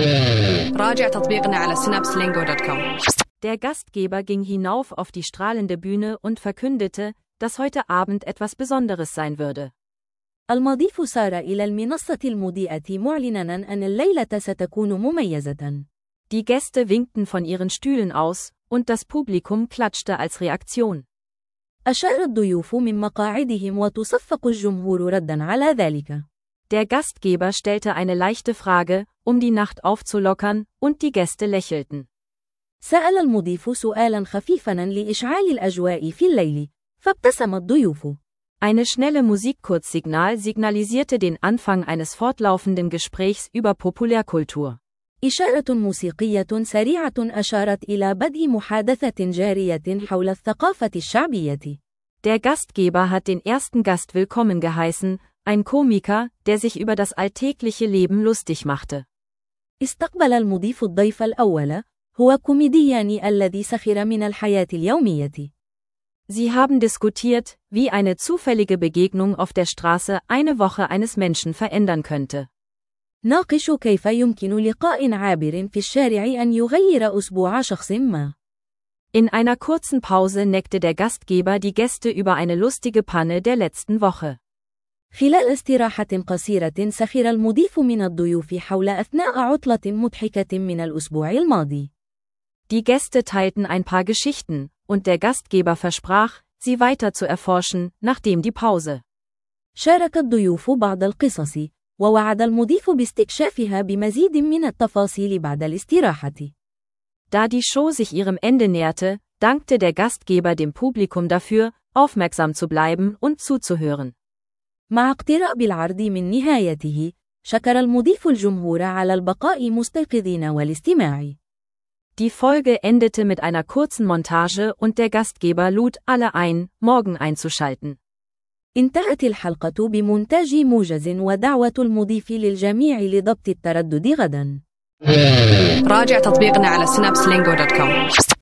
راجع تطبيقنا على synapselingo.com. Der Gastgeber ging hinauf auf die strahlende Bühne und verkündete, dass heute Abend etwas Besonderes sein würde. المضيف سار إلى المنصة المضيئة معلناً أن الليلة ستكون مميزة. Die Gäste winkten von ihren Stühlen aus, und das Publikum klatschte als Reaktion. أشار الضيوف من مقاعدهم وتصفق الجمهور رداً على ذلك. Der Gastgeber stellte eine leichte Frage, um die Nacht aufzulockern, und die Gäste lächelten. سأل المضيف سؤالاً خفيفاً لإشعال الأجواء في الليل، فابتسم الضيوف. Eine schnelle Musikkurzsignal signalisierte den Anfang eines fortlaufenden Gesprächs über Populärkultur. إشارة موسيقية سريعة أشارت إلى بدء محادثة جارية حول الثقافة الشعبية. Der Gastgeber hat den ersten Gast willkommen geheißen, ein Komiker, der sich über das alltägliche Leben lustig machte. استقبل المضيف الضيف الأول، هو كوميديان الذي سخر من الحياة اليومية. Sie haben diskutiert, wie eine zufällige Begegnung auf der Straße eine Woche eines Menschen verändern könnte. ناقشوا كيف يمكن لقاء عابر في الشارع أن يغير أسبوع شخص ما. In einer kurzen Pause neckte der Gastgeber die Gäste über eine lustige Panne der letzten Woche. خلال استراحة قصيرة سخر المضيف من الضيوف حول أثناء عطلة مضحكة من الأسبوع الماضي. Die Gäste teilten ein paar Geschichten, und der Gastgeber versprach, sie weiter zu erforschen, nachdem die Pause. شارك الضيوف بعض القصص، ووعد المضيف باستكشافها بمزيد من التفاصيل بعد الاستراحة. Da die Show sich ihrem Ende näherte, dankte der Gastgeber dem Publikum dafür, aufmerksam zu bleiben und zuzuhören. مع اقتراب العرض من نهايته، شكر المضيف الجمهور على البقاء مستيقظين والاستماع. Die Folge endete mit einer kurzen Montage und der Gastgeber lud alle ein, morgen einzuschalten. انتهت الحلقة بمونتاج موجز ودعوة المضيف للجميع لضبط التردد غدا. راجع تطبيقنا على synapselingo.com.